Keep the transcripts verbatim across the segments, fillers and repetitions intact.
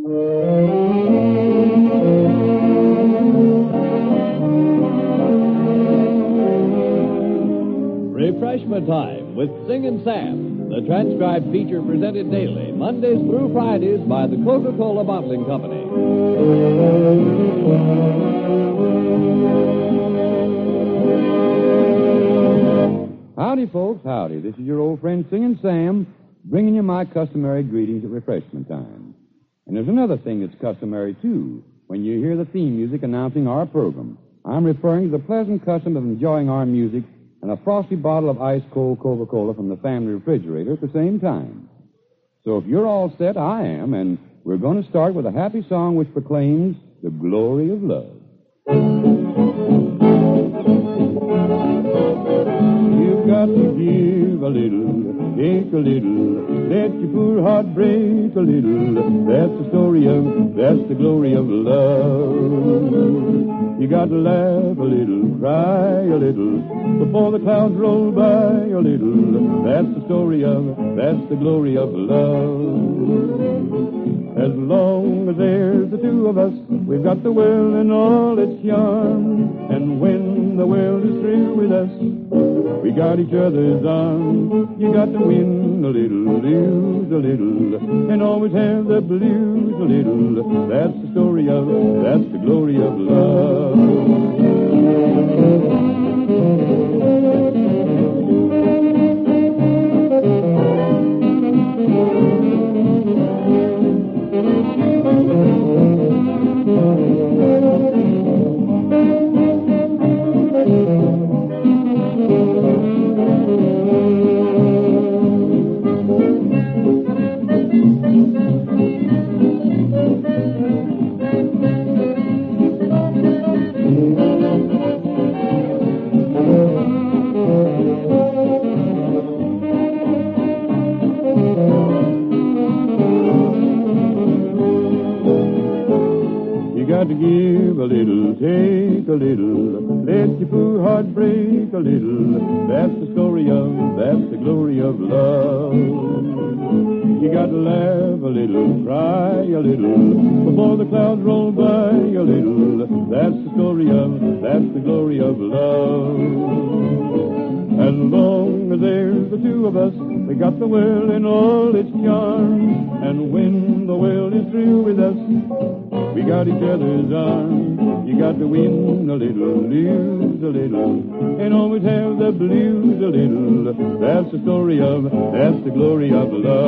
Refreshment Time with Singin' Sam, the transcribed feature presented daily, Mondays through Fridays by the Coca-Cola Bottling Company. Howdy, folks, howdy. This is your old friend Singin' Sam, bringing you my customary greetings at refreshment time. And there's another thing that's customary, too, when you hear the theme music announcing our program. I'm referring to the pleasant custom of enjoying our music and a frosty bottle of ice-cold Coca-Cola from the family refrigerator at the same time. So if you're all set, I am, and we're going to start with a happy song which proclaims the glory of love. You've got to give a little, take a little, let your poor heart break a little. That's the story of, that's the glory of love. You got to laugh a little, cry a little, before the clouds roll by a little. That's the story of, that's the glory of love. As long as there's the two of us, we've got the world and all its charm. And when the world is through with us, we got each other's arms. You got to win a little, lose a little, and always have the blues a little. That's the story of, that's the glory of love. To give a little, take a little, let your poor heart break a little. That's the story of, that's the glory of love. You got to laugh a little, cry a little, before the clouds roll by a little. That's the story of, that's the glory of love. As long as there's the two of us, we got the world in all its charms. And when the world is through with us, we got each other's arms. You got to win a little, lose a little, and always have the blues a little. That's the story of, that's the glory of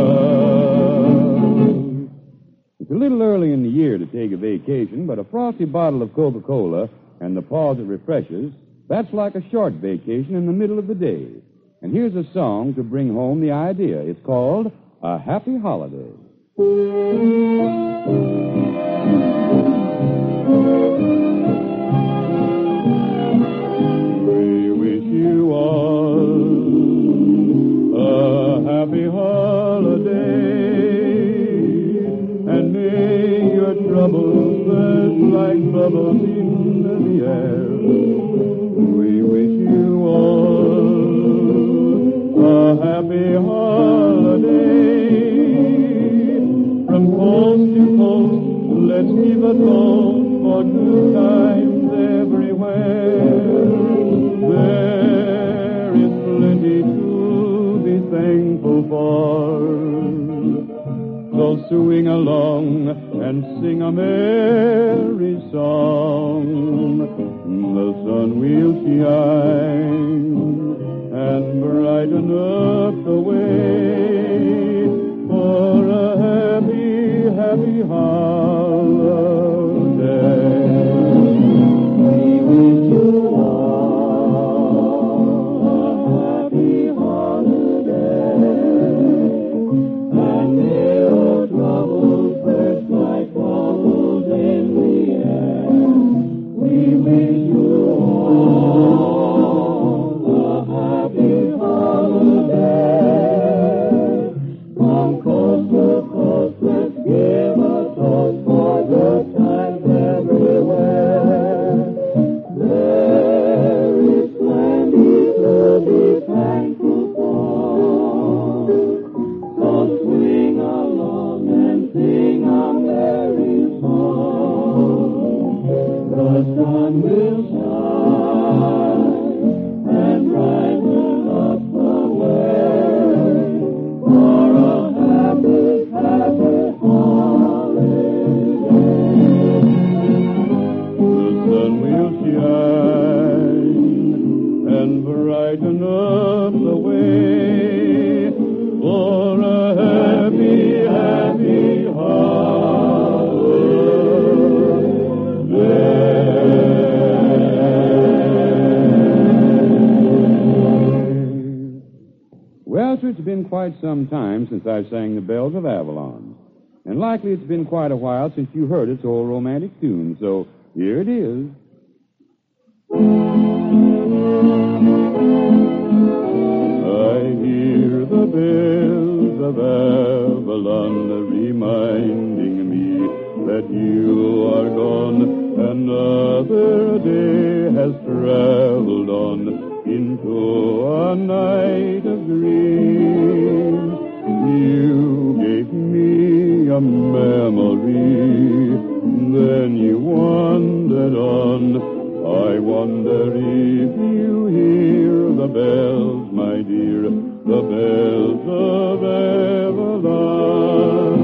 love. It's a little early in the year to take a vacation, but a frosty bottle of Coca-Cola and the pause it refreshes, that's like a short vacation in the middle of the day. And here's a song to bring home the idea. It's called A Happy Holiday. We wish you all a happy holiday, and may your troubles burst like bubbles in the air. We wish you all a happy holiday. From coast to coast, let's keep a toast for good times everywhere. There is plenty to be thankful for. So swing along and sing a merry song. The sun will shine and brighten up the way for a happy, happy holiday. We wish you all a happy holiday, and may your troubles burst like bubbles in the air. We wish you all a happy holiday. sun will shine and brighten up the way for a happy, happy holiday. The sun will shine and brighten up the way for a happy, happy holiday. Well, sir, it's been quite some time since I sang the Bells of Avalon. And likely it's been quite a while since you heard its old romantic tune, so here it is. I hear the bells of Avalon reminding me that you are gone. Another day has traveled on into a night of dreams. You gave me a memory, then you wandered on. I wonder if you hear the bells, my dear, the bells of Avalon.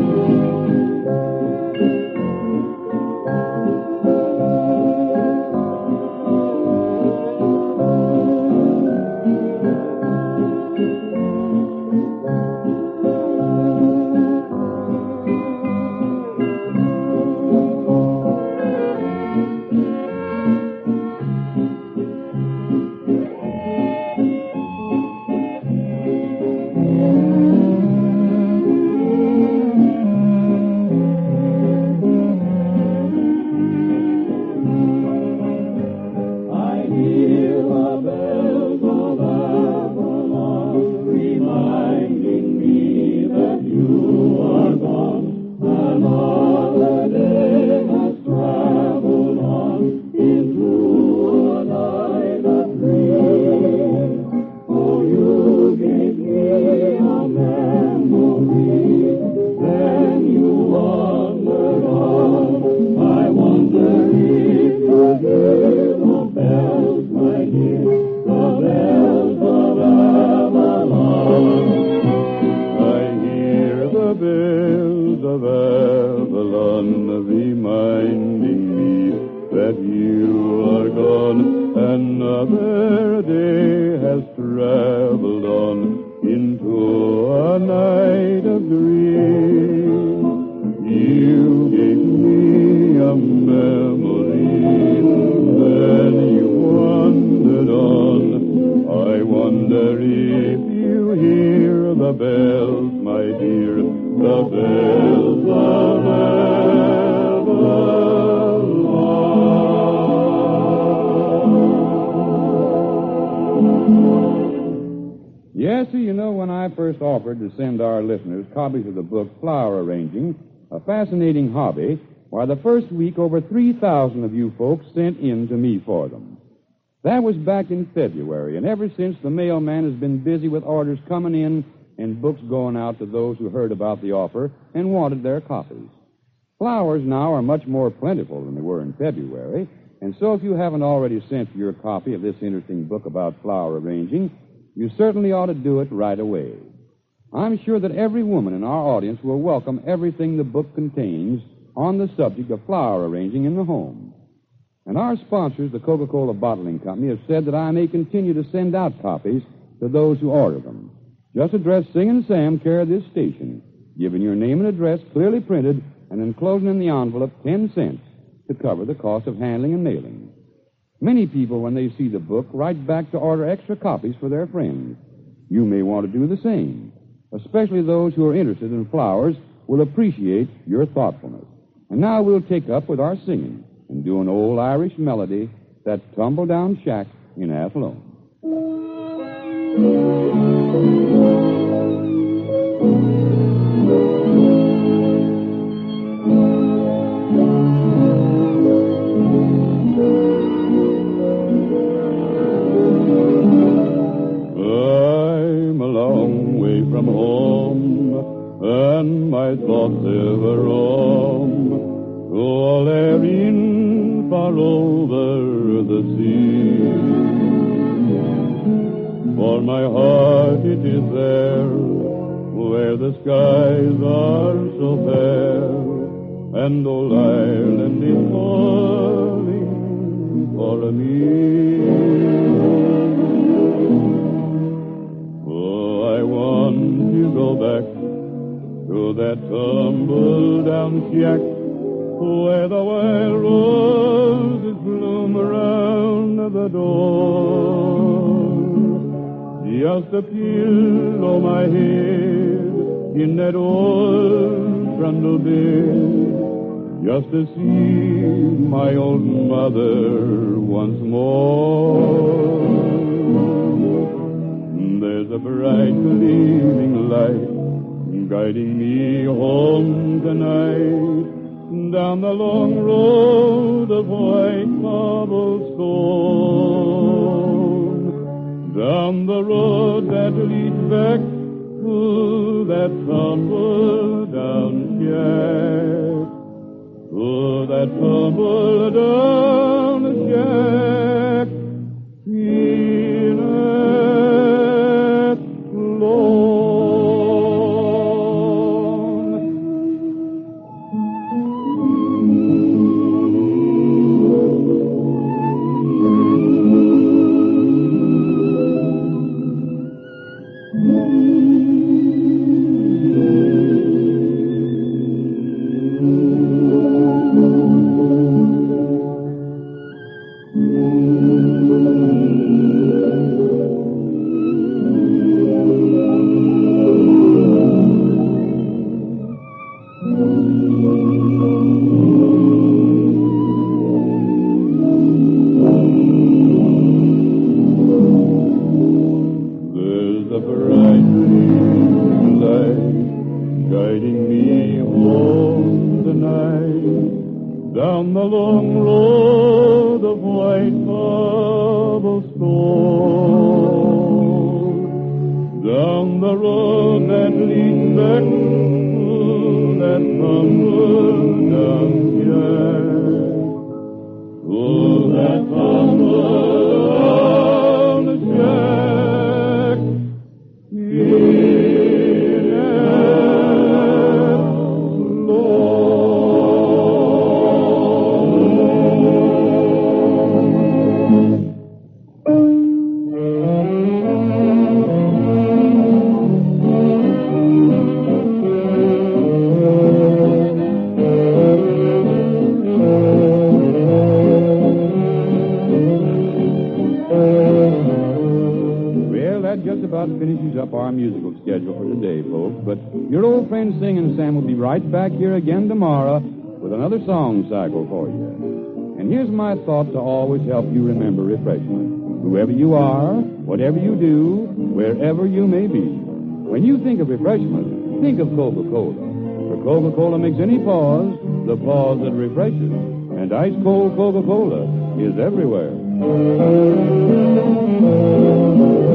Another day has traveled on into a night of dreams. You gave me a memory, then you wandered on. I wonder if you hear the bells, my dear, the bells of Avalon. Yes, sir, you know, when I first offered to send our listeners copies of the book Flower Arranging, a fascinating hobby, why, the first week over three thousand of you folks sent in to me for them. That was back in February, and ever since the mailman has been busy with orders coming in and books going out to those who heard about the offer and wanted their copies. Flowers now are much more plentiful than they were in February, and so if you haven't already sent your copy of this interesting book about flower arranging, you certainly ought to do it right away. I'm sure that every woman in our audience will welcome everything the book contains on the subject of flower arranging in the home. And our sponsors, the Coca-Cola Bottling Company, have said that I may continue to send out copies to those who order them. Just address Singin' Sam, care of this station, giving your name and address clearly printed and enclosing in the envelope ten cents to cover the cost of handling and mailing. Many people, when they see the book, write back to order extra copies for their friends. You may want to do the same. Especially those who are interested in flowers will appreciate your thoughtfulness. And now we'll take up with our singing and do an old Irish melody, that Tumble Down Shack in Athlone. And my thoughts ever roam to all their in far over the sea. For my heart it is there, where the skies are so fair, and old Ireland is calling for me. Oh, I want to go back to that tumble-down shack where the wild roses bloom around the door. Just to pillow my head in that old trundle bed, just to see my old mother once more. There's a bright gleaming light guiding me home tonight, down the long road of white cobblestone, down the road that leads back to that tumble-down shack, to that tumble-down shack, in Athlone. Down the long road of white cobblestone, down the road that leads back to that tumble-down shack, to that tumble-down shack, in finishes up our musical schedule for today, folks. But your old friend Singin' Sam will be right back here again tomorrow with another song cycle for you. And here's my thought to always help you remember refreshment. Whoever you are, whatever you do, wherever you may be, when you think of refreshment, think of Coca-Cola. For Coca-Cola makes any pause the pause that refreshes. And ice-cold Coca-Cola is everywhere.